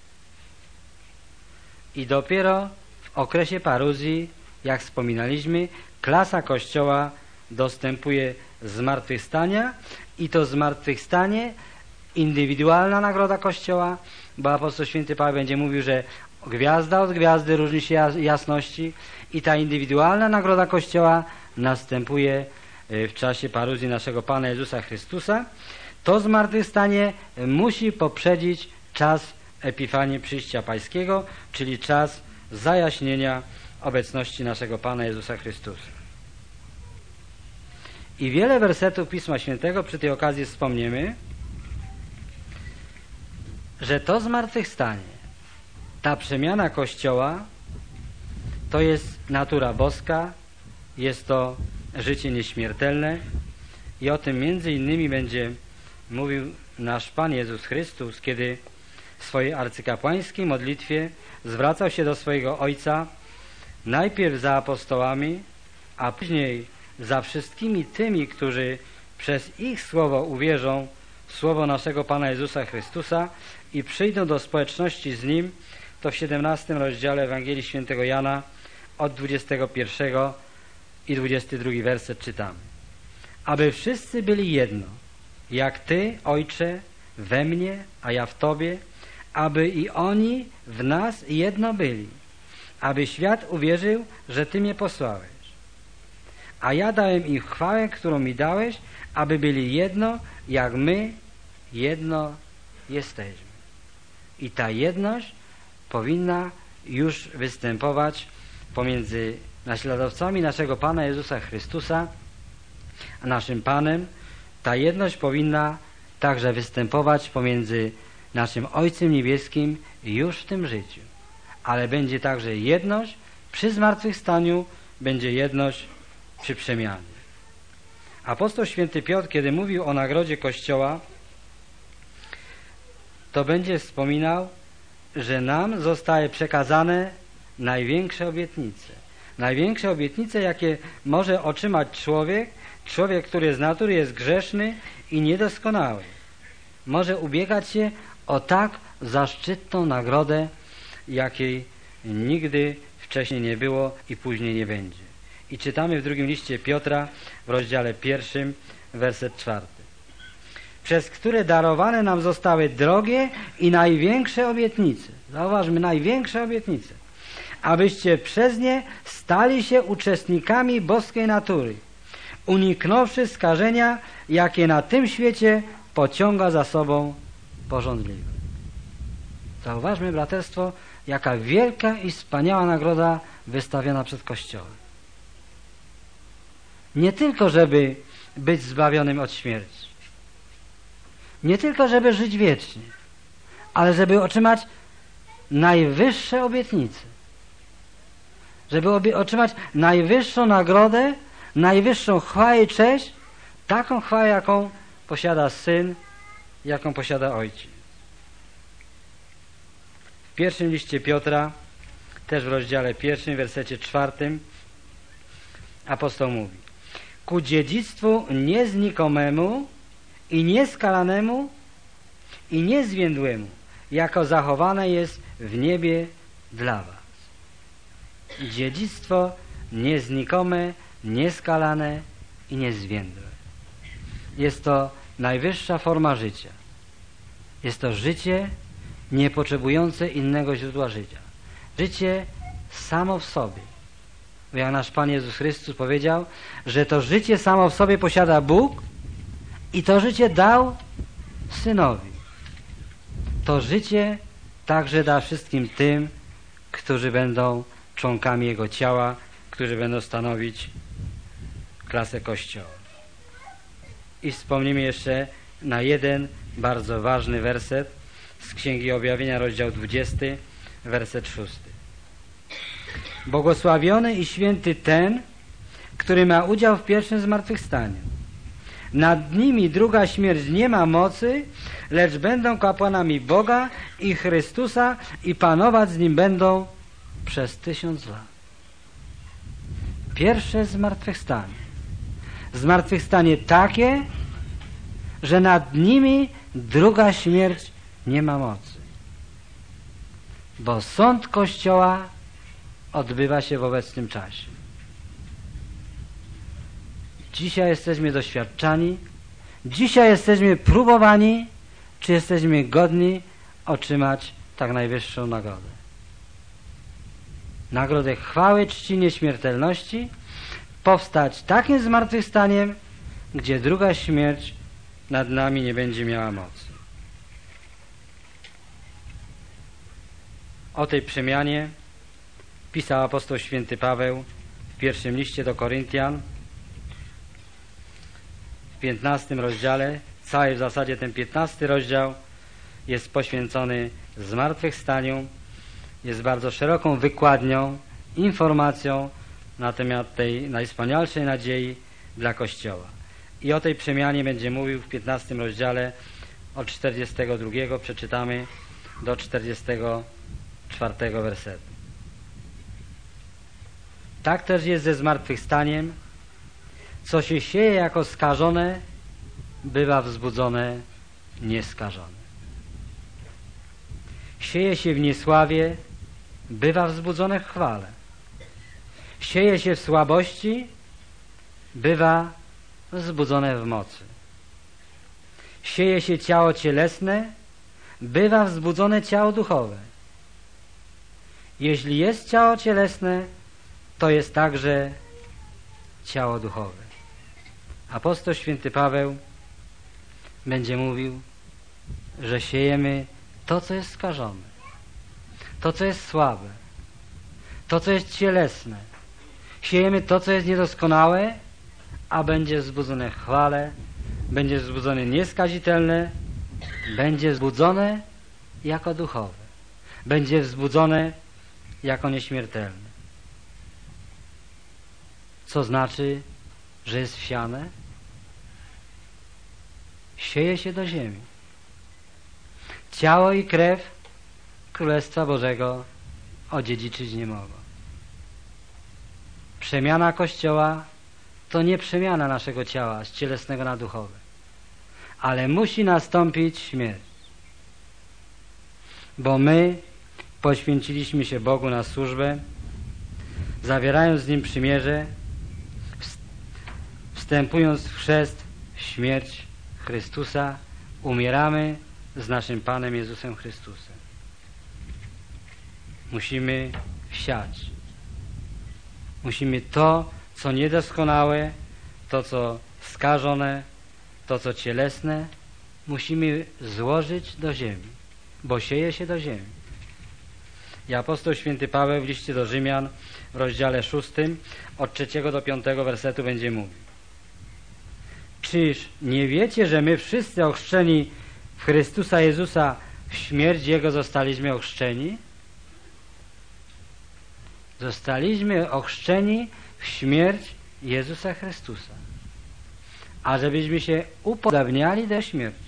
I dopiero w okresie paruzji, jak wspominaliśmy, klasa Kościoła dostępuje zmartwychwstania i to zmartwychwstanie, indywidualna nagroda Kościoła, bo apostoł święty Paweł będzie mówił, że gwiazda od gwiazdy różni się jasności i ta indywidualna nagroda Kościoła następuje w czasie paruzji naszego Pana Jezusa Chrystusa. To zmartwychwstanie musi poprzedzić czas Epifanii przyjścia Pańskiego, czyli czas zajaśnienia obecności naszego Pana Jezusa Chrystusa. I wiele wersetów Pisma Świętego przy tej okazji wspomniemy, że to zmartwychwstanie, ta przemiana Kościoła, to jest natura boska, jest to życie nieśmiertelne i o tym między innymi będzie mówił nasz Pan Jezus Chrystus, kiedy w swojej arcykapłańskiej modlitwie zwracał się do swojego Ojca najpierw za apostołami, a później za wszystkimi tymi, którzy przez ich słowo uwierzą w słowo naszego Pana Jezusa Chrystusa i przyjdą do społeczności z Nim. To w siedemnastym rozdziale Ewangelii Świętego Jana od dwudziestego pierwszego i dwudziesty drugi werset czytamy. Aby wszyscy byli jedno, jak Ty, Ojcze, we mnie, a ja w Tobie, aby i oni w nas jedno byli, aby świat uwierzył, że Ty mnie posłałeś. A ja dałem im chwałę, którą mi dałeś, aby byli jedno, jak my jedno jesteśmy. I ta jedność powinna już występować pomiędzy naśladowcami naszego Pana Jezusa Chrystusa a naszym Panem. Ta jedność powinna także występować pomiędzy naszym Ojcem Niebieskim już w tym życiu. Ale będzie także jedność przy zmartwychwstaniu, będzie jedność przy przemianie. Apostoł święty Piotr, kiedy mówił o nagrodzie Kościoła, to będzie wspominał, że nam zostały przekazane największe obietnice. Największe obietnice, jakie może otrzymać człowiek, człowiek, który z natury jest grzeszny i niedoskonały. Może ubiegać się o tak zaszczytną nagrodę, jakiej nigdy wcześniej nie było i później nie będzie. I czytamy w drugim liście Piotra w rozdziale pierwszym, werset czwarty. Przez które darowane nam zostały drogie i największe obietnice. Zauważmy, największe obietnice. Abyście przez nie stali się uczestnikami boskiej natury, uniknąwszy skażenia, jakie na tym świecie pociąga za sobą pożądliwość. Zauważmy, braterstwo, jaka wielka i wspaniała nagroda wystawiona przed Kościołem. Nie tylko, żeby być zbawionym od śmierci, nie tylko, żeby żyć wiecznie, ale żeby otrzymać najwyższe obietnice, żeby otrzymać najwyższą nagrodę, najwyższą chwałę i cześć, taką chwałę, jaką posiada Syn, jaką posiada Ojciec. W pierwszym liście Piotra, też w rozdziale pierwszym, w wersecie czwartym, apostoł mówi: ku dziedzictwu nieznikomemu i nieskalanemu i niezwiędłemu, jako zachowane jest w niebie dla was. Dziedzictwo nieznikome, nieskalane i niezwiędłe. Jest to najwyższa forma życia. Jest to życie niepotrzebujące innego źródła życia. Życie samo w sobie. Bo jak nasz Pan Jezus Chrystus powiedział, że to życie samo w sobie posiada Bóg i to życie dał Synowi. To życie także da wszystkim tym, którzy będą członkami Jego ciała, którzy będą stanowić klasę Kościoła. I wspomnimy jeszcze na jeden bardzo ważny werset z Księgi Objawienia, rozdział dwudziesty, werset szósty. Błogosławiony i święty ten, który ma udział w pierwszym zmartwychwstaniu. Nad nimi druga śmierć nie ma mocy, lecz będą kapłanami Boga i Chrystusa i panować z Nim będą przez tysiąc lat. Pierwsze zmartwychwstanie. Zmartwychwstanie takie, że nad nimi druga śmierć nie ma mocy. Bo sąd Kościoła odbywa się w obecnym czasie. Dzisiaj jesteśmy doświadczani, dzisiaj jesteśmy próbowani, czy jesteśmy godni otrzymać tak najwyższą nagrodę. Nagrodę chwały, czci, nieśmiertelności, powstać takim zmartwychwstaniem, gdzie druga śmierć nad nami nie będzie miała mocy. O tej przemianie pisał apostoł święty Paweł w pierwszym liście do Koryntian w piętnastym rozdziale. Cały w zasadzie ten piętnasty rozdział jest poświęcony zmartwychwstaniu, jest bardzo szeroką wykładnią, informacją na temat tej najwspanialszej nadziei dla Kościoła. I o tej przemianie będzie mówił w piętnastym rozdziale od czterdziestego drugiego przeczytamy do czterdziestego czwartego wersetu. Tak też jest ze zmartwychwstaniem. Co się sieje jako skażone, bywa wzbudzone nieskażone. Sieje się w niesławie, bywa wzbudzone w chwale. Sieje się w słabości, bywa wzbudzone w mocy. Sieje się ciało cielesne, bywa wzbudzone ciało duchowe. Jeśli jest ciało cielesne, to jest także ciało duchowe. Apostoł święty Paweł będzie mówił, że siejemy to, co jest skażone, to, co jest słabe, to, co jest cielesne. Siejemy to, co jest niedoskonałe, a będzie wzbudzone w chwale, będzie wzbudzone nieskazitelne, będzie wzbudzone jako duchowe, będzie wzbudzone jako nieśmiertelne. Co znaczy, że jest wsiane? Sieje się do ziemi. Ciało i krew Królestwa Bożego odziedziczyć nie mogą. Przemiana Kościoła to nie przemiana naszego ciała z cielesnego na duchowe, ale musi nastąpić śmierć. Bo my poświęciliśmy się Bogu na służbę, zawierając z Nim przymierze, wstępując w chrzest w śmierć Chrystusa, umieramy z naszym Panem Jezusem Chrystusem. Musimy wsiać. Musimy to, co niedoskonałe, to, co skażone, to, co cielesne, musimy złożyć do ziemi, bo sieje się do ziemi. I apostoł święty Paweł w liście do Rzymian w rozdziale szóstym od trzeciego do piątego wersetu będzie mówił: czyż nie wiecie, że my wszyscy ochrzczeni w Chrystusa Jezusa w śmierć Jego zostaliśmy ochrzczeni? Zostaliśmy ochrzczeni w śmierć Jezusa Chrystusa, a żebyśmy się upodabniali do śmierci.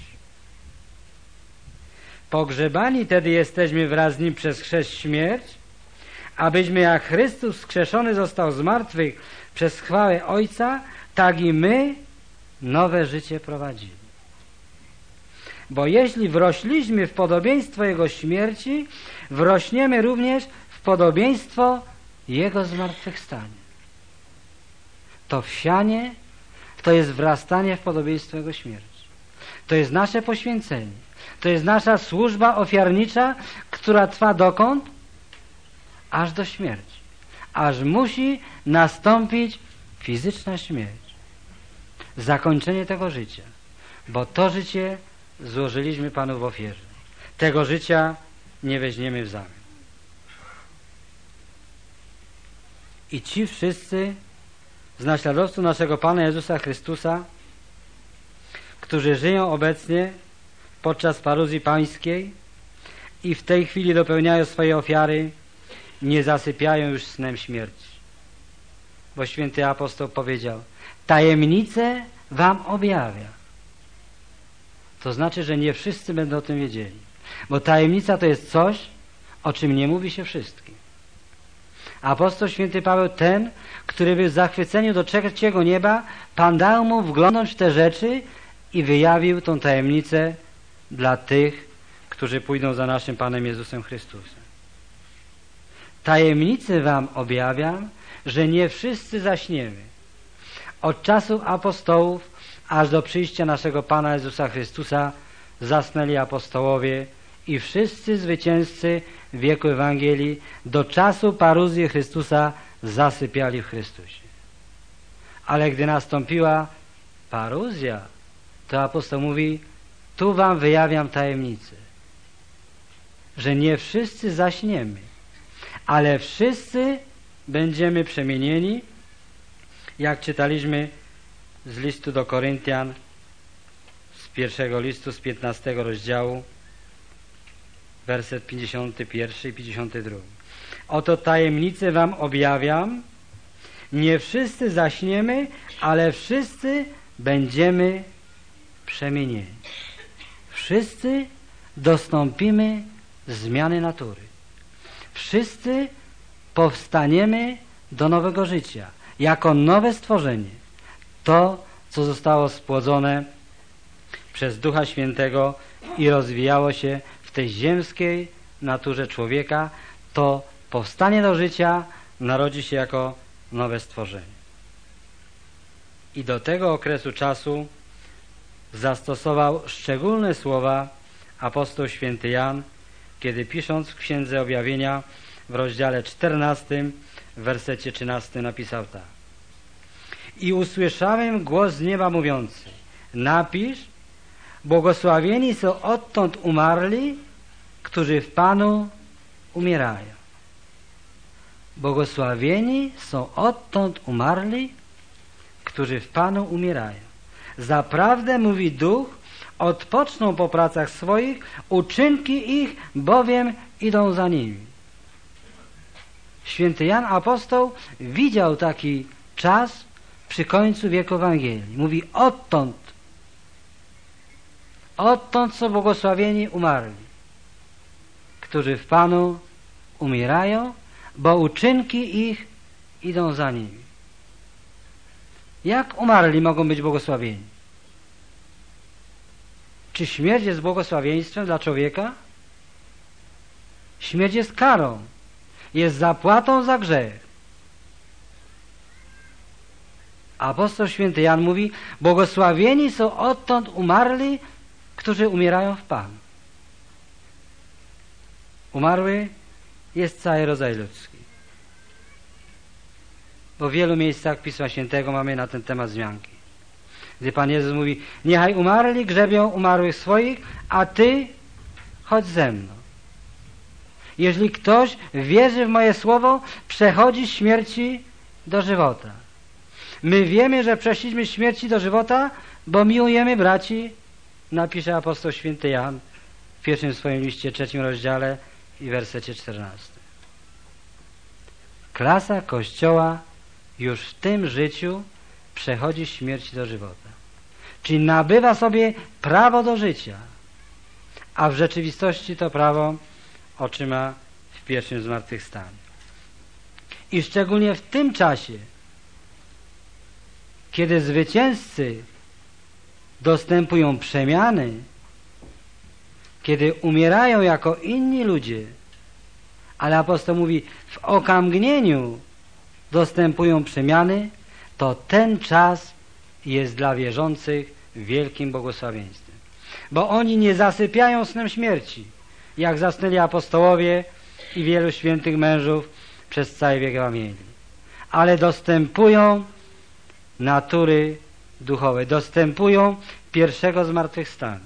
Pogrzebani tedy jesteśmy wraz z Nim przez chrzest śmierć, abyśmy jak Chrystus wskrzeszony został z martwych przez chwałę Ojca, tak i my nowe życie prowadzili. Bo jeśli wrośliśmy w podobieństwo Jego śmierci, wrośniemy również w podobieństwo Jego zmartwychwstania. To wsianie to jest wrastanie w podobieństwo Jego śmierci. To jest nasze poświęcenie. To jest nasza służba ofiarnicza, która trwa dokąd? Aż do śmierci. Aż musi nastąpić fizyczna śmierć. Zakończenie tego życia. Bo to życie złożyliśmy Panu w ofierze. Tego życia nie weźmiemy w zamian. I ci wszyscy z naśladowców naszego Pana Jezusa Chrystusa, którzy żyją obecnie podczas paruzji pańskiej i w tej chwili dopełniają swoje ofiary, nie zasypiają już snem śmierci. Bo święty apostoł powiedział: tajemnicę wam objawia. To znaczy, że nie wszyscy będą o tym wiedzieli. Bo tajemnica to jest coś, o czym nie mówi się wszystkim. Apostoł święty Paweł, ten, który był w zachwyceniu do trzeciego nieba, Pan dał mu wglądnąć w te rzeczy i wyjawił tą tajemnicę dla tych, którzy pójdą za naszym Panem Jezusem Chrystusem. Tajemnicę wam objawiam, że nie wszyscy zaśniemy. Od czasów apostołów aż do przyjścia naszego Pana Jezusa Chrystusa zasnęli apostołowie i wszyscy zwycięzcy w wieku Ewangelii do czasu paruzji Chrystusa zasypiali w Chrystusie. Ale gdy nastąpiła paruzja, to apostoł mówi, tu wam wyjawiam tajemnicę, że nie wszyscy zaśniemy, ale wszyscy będziemy przemienieni, jak czytaliśmy z listu do Koryntian, z pierwszego listu, z piętnastego rozdziału, werset pięćdziesiąty pierwszy i pięćdziesiąty drugi. Oto tajemnicę wam objawiam, nie wszyscy zaśniemy, ale wszyscy będziemy przemienieni. Wszyscy dostąpimy zmiany natury. Wszyscy powstaniemy do nowego życia, jako nowe stworzenie. To, co zostało spłodzone przez Ducha Świętego i rozwijało się w tej ziemskiej naturze człowieka, to powstanie do życia narodzi się jako nowe stworzenie. I do tego okresu czasu zastosował szczególne słowa apostoł święty Jan, kiedy pisząc w Księdze Objawienia w rozdziale czternastym, w wersecie trzynastym napisał tak. I usłyszałem głos z nieba mówiący, napisz, błogosławieni są odtąd umarli, którzy w Panu umierają. Błogosławieni są odtąd umarli, którzy w Panu umierają. Zaprawdę, mówi Duch, odpoczną po pracach swoich, uczynki ich bowiem idą za nimi. Święty Jan Apostoł widział taki czas przy końcu wieku Ewangelii. Mówi, odtąd, odtąd są błogosławieni umarli, którzy w Panu umierają, bo uczynki ich idą za nimi. Jak umarli mogą być błogosławieni? Czy śmierć jest błogosławieństwem dla człowieka? Śmierć jest karą, jest zapłatą za grzech. Apostoł święty Jan mówi, błogosławieni są odtąd umarli, którzy umierają w Panu. Umarły jest cały rodzaj ludzki. Bo w wielu miejscach Pisma Świętego mamy na ten temat wzmianki. Gdy Pan Jezus mówi, niechaj umarli grzebią umarłych swoich, a Ty chodź ze mną. Jeżeli ktoś wierzy w moje słowo, przechodzi z śmierci do żywota. My wiemy, że przeszliśmy z śmierci do żywota, bo miłujemy braci, napisze apostoł święty Jan w pierwszym swoim liście, trzecim rozdziale i wersecie czternastym. Klasa Kościoła już w tym życiu przechodzi z śmierci do żywota. Czyli nabywa sobie prawo do życia, a w rzeczywistości to prawo otrzyma w pierwszym zmartwychwstaniu. I szczególnie w tym czasie, kiedy zwycięzcy dostępują przemiany, kiedy umierają jako inni ludzie, ale apostoł mówi, w okamgnieniu dostępują przemiany, to ten czas jest dla wierzących wielkim błogosławieństwem. Bo oni nie zasypiają snem śmierci, jak zasnęli apostołowie i wielu świętych mężów przez cały wiek Ewangelii, ale dostępują natury duchowej, dostępują pierwszego zmartwychwstania.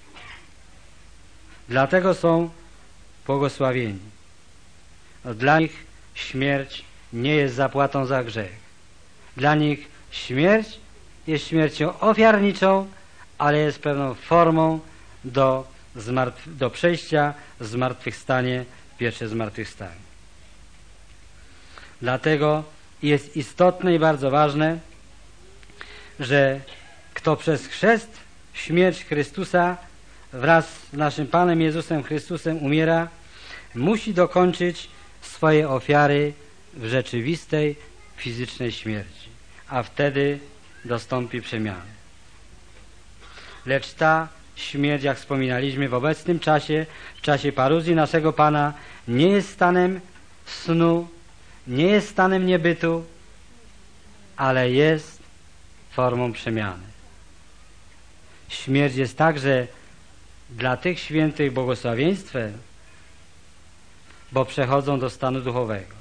Dlatego są błogosławieni. No, dla nich śmierć nie jest zapłatą za grzech. Dla nich śmierć jest śmiercią ofiarniczą, ale jest pewną formą do, zmartw- do przejścia w zmartwychwstanie, pierwsze zmartwychwstanie. Dlatego jest istotne i bardzo ważne, że kto przez chrzest, śmierć Chrystusa wraz z naszym Panem Jezusem Chrystusem umiera, musi dokończyć swoje ofiary w rzeczywistej, fizycznej śmierci, a wtedy dostąpi przemiany. lecz ta śmierć, jak wspominaliśmy, w obecnym czasie, w czasie paruzji naszego Pana, nie jest stanem snu, nie jest stanem niebytu, ale jest formą przemiany. Śmierć jest także dla tych świętych błogosławieństwem, bo przechodzą do stanu duchowego.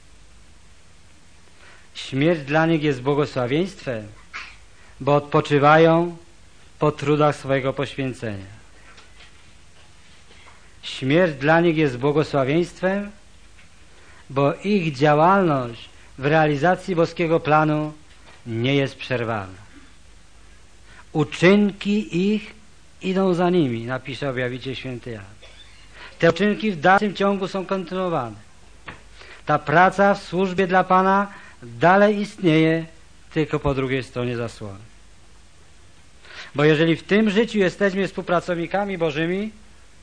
Śmierć dla nich jest błogosławieństwem, bo odpoczywają po trudach swojego poświęcenia. Śmierć dla nich jest błogosławieństwem, bo ich działalność w realizacji boskiego planu nie jest przerwana. Uczynki ich idą za nimi, napisze objawicie święty Jan. Te uczynki w dalszym ciągu są kontynuowane. Ta praca w służbie dla Pana dalej istnieje, tylko po drugiej stronie zasłony. Bo jeżeli w tym życiu jesteśmy współpracownikami Bożymi,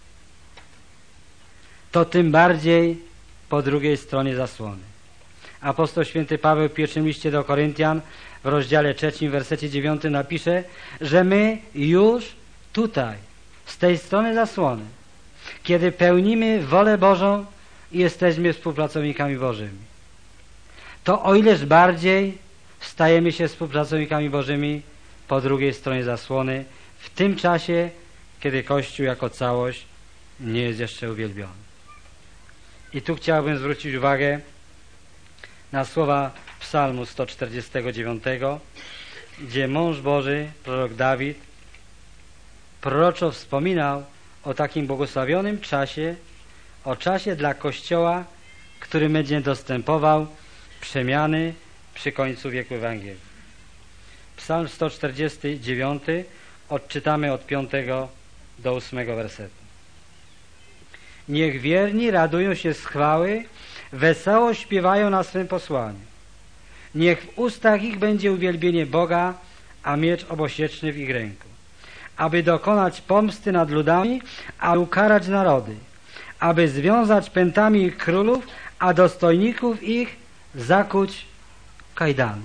to tym bardziej po drugiej stronie zasłony. Apostoł święty Paweł w pierwszym liście do Koryntian w rozdziale trzecim, w wersecie dziewiątym napisze, że my już tutaj, z tej strony zasłony, kiedy pełnimy wolę Bożą i jesteśmy współpracownikami Bożymi, to o ileż bardziej stajemy się współpracownikami Bożymi po drugiej stronie zasłony, w tym czasie, kiedy Kościół jako całość nie jest jeszcze uwielbiony. I tu chciałbym zwrócić uwagę na słowa Psalmu sto czterdziestego dziewiątego, gdzie mąż Boży, prorok Dawid, proroczo wspominał o takim błogosławionym czasie, o czasie dla Kościoła, który będzie dostępował przemiany przy końcu wieku Ewangelii. Psalm sto czterdziesty dziewiąty odczytamy od piątego do ósmego wersetu. Niech wierni radują się z chwały, wesoło śpiewają na swym posłaniu. Niech w ustach ich będzie uwielbienie Boga, a miecz obosieczny w ich ręku. Aby dokonać pomsty nad ludami, a ukarać narody. Aby związać pętami ich królów, a dostojników ich zakuć kajdany.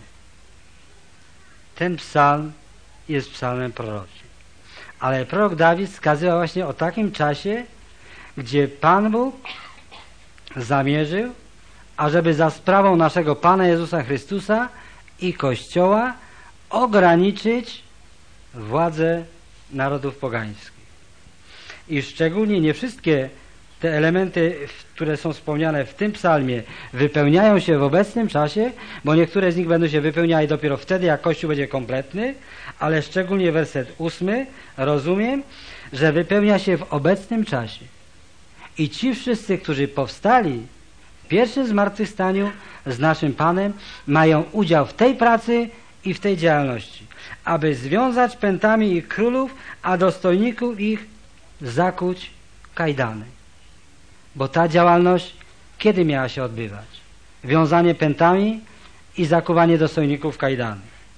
Ten psalm jest psalmem proroczym. Ale prorok Dawid wskazywał właśnie o takim czasie, gdzie Pan Bóg zamierzył, ażeby za sprawą naszego Pana Jezusa Chrystusa i Kościoła ograniczyć władzę narodów pogańskich. I szczególnie nie wszystkie te elementy, które są wspomniane w tym psalmie, wypełniają się w obecnym czasie, bo niektóre z nich będą się wypełniały dopiero wtedy, jak Kościół będzie kompletny, ale szczególnie werset ósmy, rozumiem, że wypełnia się w obecnym czasie. I ci wszyscy, którzy powstali w pierwszym zmartwychwstaniu z naszym Panem, mają udział w tej pracy i w tej działalności, aby związać pętami ich królów, a dostojników ich zakuć kajdany. Bo ta działalność kiedy miała się odbywać? Wiązanie pętami i zakuwanie dostojników kajdany.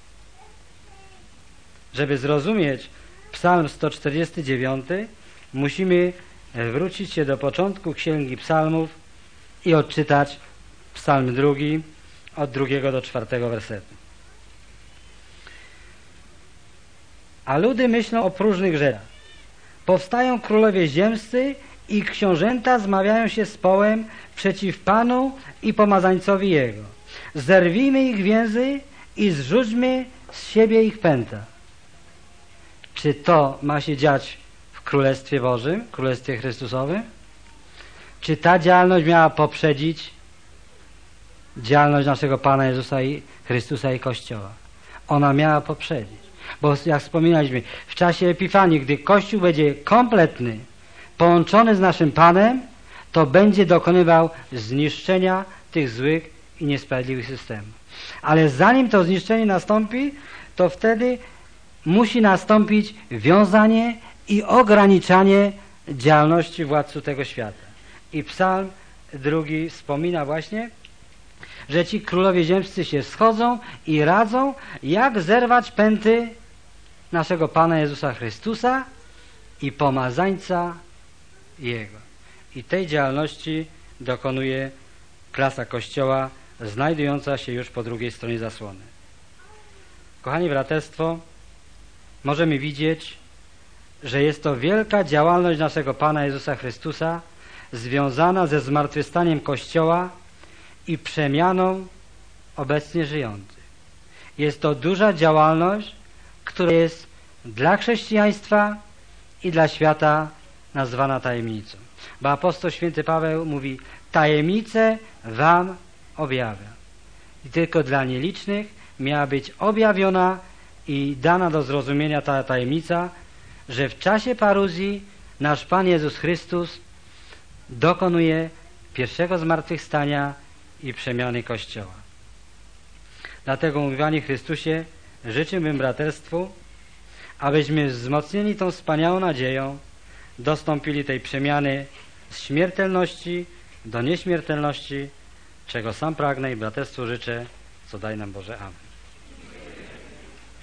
Żeby zrozumieć Psalm sto czterdziesty dziewiąty, musimy wrócić się do początku Księgi Psalmów i odczytać Psalm drugi od drugiego do czwartego wersetu. A ludy myślą o próżnych rzeczach. Powstają królowie ziemscy i książęta zmawiają się z połem przeciw Panu i pomazańcowi Jego. Zerwijmy ich więzy i zrzućmy z siebie ich pęta. Czy to ma się dziać w Królestwie Bożym, Królestwie Chrystusowym? Czy ta działalność miała poprzedzić działalność naszego Pana Jezusa i Chrystusa i Kościoła? Ona miała poprzedzić. Bo jak wspominaliśmy, w czasie Epifanii, gdy Kościół będzie kompletny, połączony z naszym Panem, to będzie dokonywał zniszczenia tych złych i niesprawiedliwych systemów. Ale zanim to zniszczenie nastąpi, to wtedy musi nastąpić wiązanie i ograniczanie działalności władców tego świata. I Psalm drugi wspomina właśnie, że ci królowie ziemscy się schodzą i radzą, jak zerwać pęty naszego Pana Jezusa Chrystusa i pomazańca Jego. I tej działalności dokonuje klasa Kościoła, znajdująca się już po drugiej stronie zasłony. Kochani braterstwo, możemy widzieć, że jest to wielka działalność naszego Pana Jezusa Chrystusa związana ze zmartwychwstaniem Kościoła i przemianą obecnie żyjących. Jest to duża działalność, która jest dla chrześcijaństwa i dla świata nazwana tajemnicą. Bo apostoł święty Paweł mówi: tajemnicę wam objawia. I tylko dla nielicznych miała być objawiona i dana do zrozumienia ta tajemnica, że w czasie paruzji nasz Pan Jezus Chrystus dokonuje pierwszego zmartwychwstania i przemiany Kościoła. Dlatego, umiłowani Chrystusie, życzyłbym braterstwu, abyśmy wzmocnieni tą wspaniałą nadzieją dostąpili tej przemiany z śmiertelności do nieśmiertelności, czego sam pragnę i braterstwu życzę, co daj nam Boże. Amen.